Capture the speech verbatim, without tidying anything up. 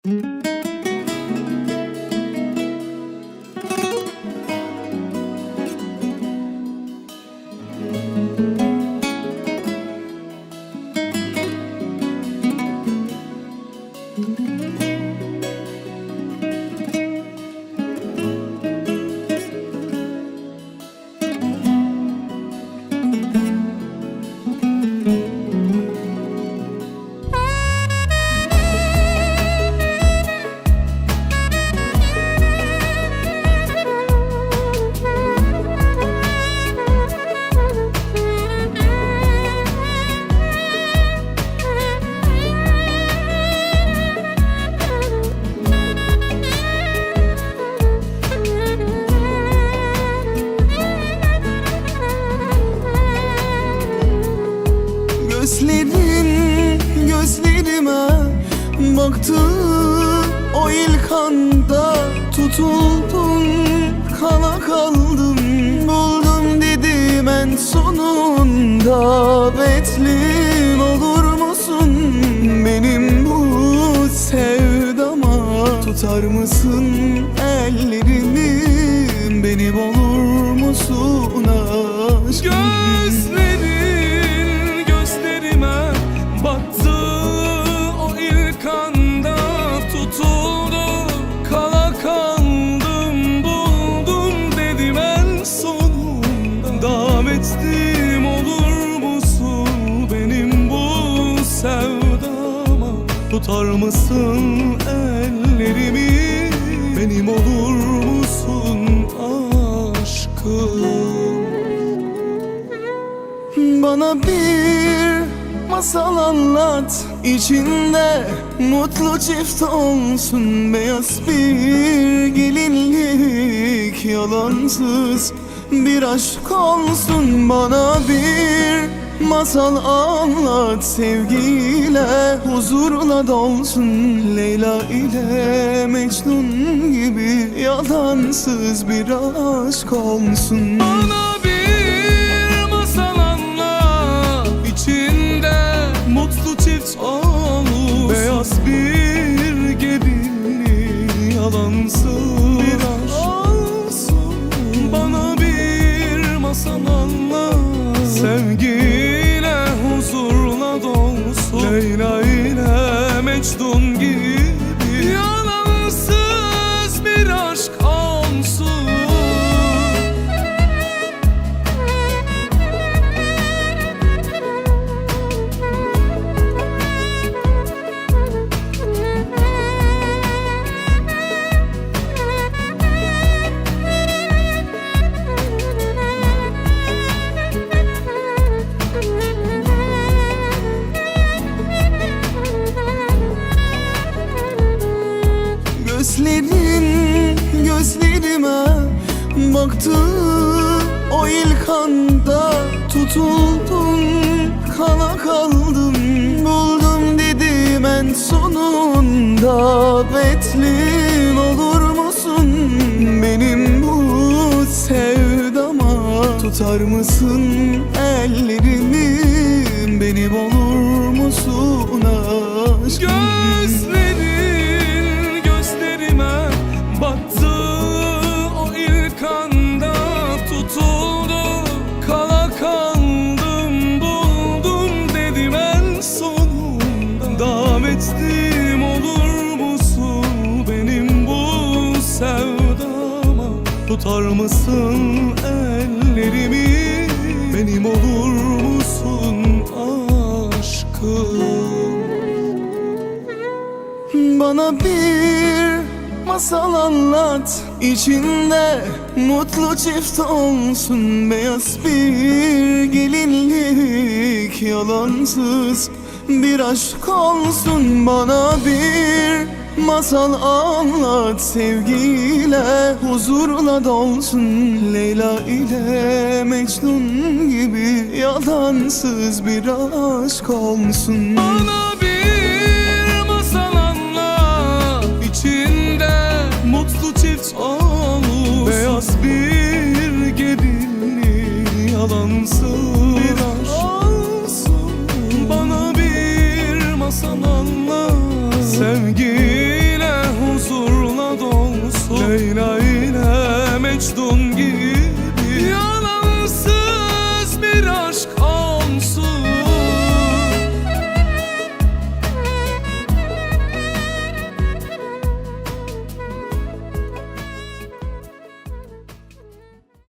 Gözlerin gözlerime baktı, o ilk anda tutuldum, kala kaldım. Buldum dedim en sonunda, betlim olur musun benim bu sevdama? Tutar mısın ellerimi, benim olur musun aşkım? Gözlerin gözlerime baktı, o ilk anda tutuldu, kala kaldım. Buldum dedim en sonunda, davetlim olur musun benim bu sevdama? Tutar mısın ellerimi, benim olur musun aşkım? Bana bir masal anlat, içinde mutlu çift olsun. Beyaz bir gelinlik, yalansız bir aşk olsun. Bana bir masal anlat, sevgiyle huzurla dolsun. Leyla ile Mecnun gibi yalansız bir aşk olsun. Bana bir masal anlat, içinde mutlu çift olur. Beyaz bir gelinlik, yalansız bir aşk olsun. Bana bir masal anlat, sevgiyle huzurla dolsun. Leyla ile Mecnun gibi yalansız bir aşk olsun. Gözlerin gözlerime baktı, o ilk anda tutuldum, kala kaldım. Buldum dedim en sonunda, betlim olur musun benim bu sevdama? Tutar mısın ellerimi, benim olur musun aşkım? Gözlerin gözlerime baktı, o ilk anda tutuldu, kala kaldım. Buldum dedim en sonunda, davetlim olur musun benim bu sevdama? Tutar mısın ellerimi, benim olur musun aşkım? Bana bir masal anlat, içinde mutlu çift olsun. Beyaz bir gelinlik, yalansız bir aşk olsun. Bana bir masal anlat, sevgiyle huzurla dolsun. Leyla ile Mecnun gibi yalansız bir aşk olsun. Bana bir masal anlat, içinde mutlu çift olur. Beyaz bir gelinlik, yalansız bir aşk olsun. Bana bir masal anlat, sevgiyle Mecnun